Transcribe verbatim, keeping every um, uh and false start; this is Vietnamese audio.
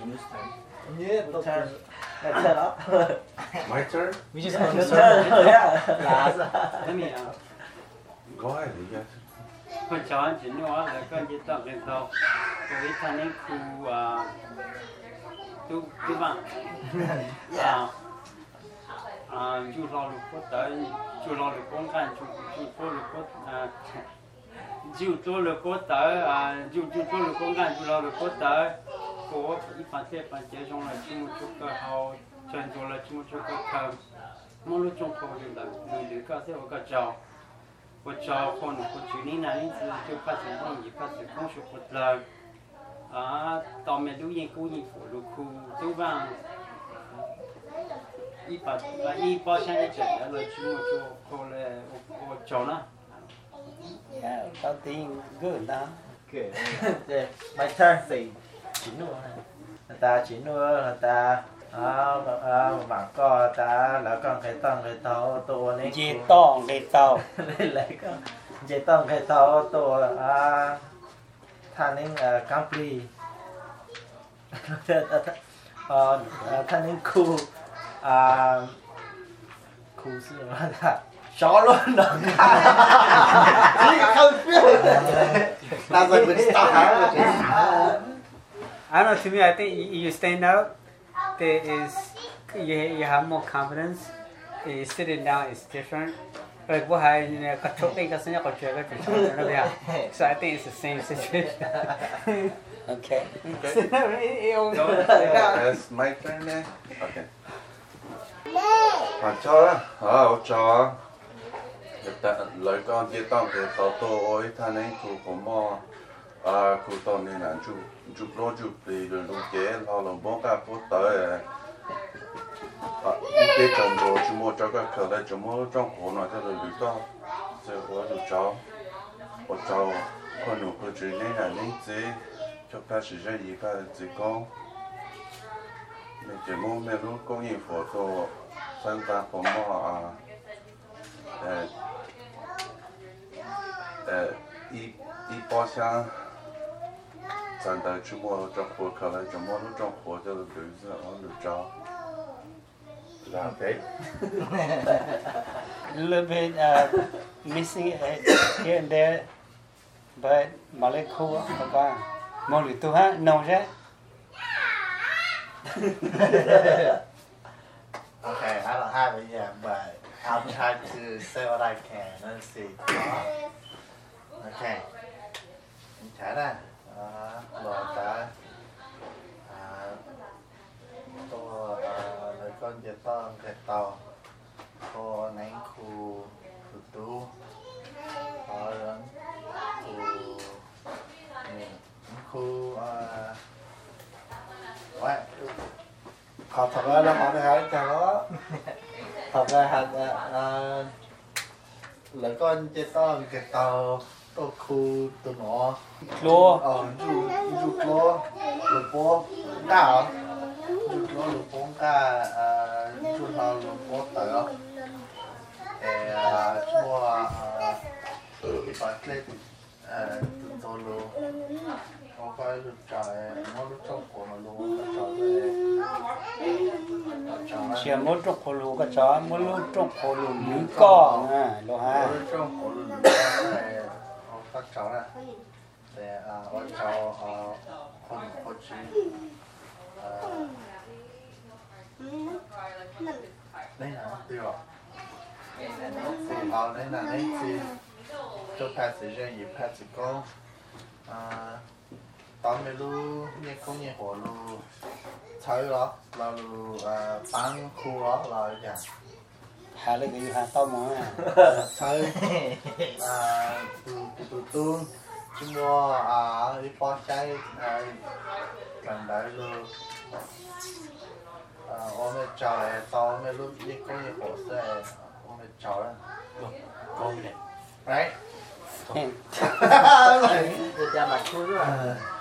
Yeah, my turn. My turn up. My turn? We just Yeah, go your to turn. circle. Yeah. Last. Let me uh, Go ahead, you guys. con chó chỉ nó là con chỉ tập lên đầu với thằng ấy khu à tu tu bằng à à chú lo được có tới chú lo được con cái chú chú tôi được có à chú tôi được có tới à chú chú tôi được con cái chú lo được có tới có ít phần thế phần chế trong là chú một chút cơ hậu chân tôi là chú một chút cơ thầm mỗi lúc trong phòng thì là người được có thể có cháu我找可能我去年那年子就发生这种发生空手不了，啊，到面都因故因火路库都帮一把啊一把像一整的了，去我就后来我我找了。 Yeah, something good đó. Okay. Okay. My turn. Thì chín nữa này. Người ta chín nữa người ta à à bạn có ta là con cái tông cái tàuตัวนี้ Dì tông dì tàu. lấy lấy con dì tông cái tàuตัวà thanh niên cam pli ờ thanh niên khu à khu gì mà ta chó luôn đó không biết là rồi mình stop I don't know, to me, I think you, you stand out. There is, you, you have more confidence. Uh, sitting down is different. Like what I, you know, control thing, that's not control, so I think it's the same situation. Okay. That's my turn then? Okay. Mà cho đó, ờ, cho Được ta, lời con chia tông thì tao tô ôi thanh ấy khu của mò à, khu tông nên là chụp chụp lô chụp thì rồi lúc kế lo lòng bóng cả phút tới à, cái trồng đồ chúng mua cho các khởi đây chúng mua trong khổ nó cho được được to sẽ có được cháu có cháu con nụ có chuyện này là những gì cho các sự ra gì các gì con nên chỉ mua mấy lúc có nhiều phổ tô sang ta có mò à ờ y y bao xa站在去摸着火可能就摸到着火就是绿色然后就着然后对 A little bit uh, missing it here and there, but Malay cool. Okay. Mong tu ha, no chứ? Okay, I don't have it yet, but I'll try to say what I can. Let's see. Okay. Trả ra. Rồi ta tôi lời con giờ to cái tàu cô nén khu khu tu có lớn khu khu quá học thật ra nó hỏi hỏi cho nó thật ra hạt lời con giờ to cái tàu tôi khu tôi nó Lúa. ờ du du lúa lúa bố đào du lúa lúa bố cả du lúa lúa bố tớ để mua cái bài clip từ tôi lúa có cái lúa trời nó lúa trong của nó lúa cái trời Chỉ một trong khổ lúa cái chó, một lúc trong khổ lúa miếng cỏ à, lúa ha. lúa trong của lúa này các cháu này để bọn cháu không có chí đây là tiêu rồi thì họ đây là đây thì cho phép sử dụng gì phép sử công tóm mấy lưu như không như hồ lưu chơi đó là lưu bán khu đó là gì Hà lên cái hà to mà. chơi từ từ tương chúng mua à đi po chay gần đấy luôn à ôm cái chảo này to mấy lúc đi có nhiều hồ sơ ôm cái chảo đó Con này. right Hey. Để cho mặt khui rồi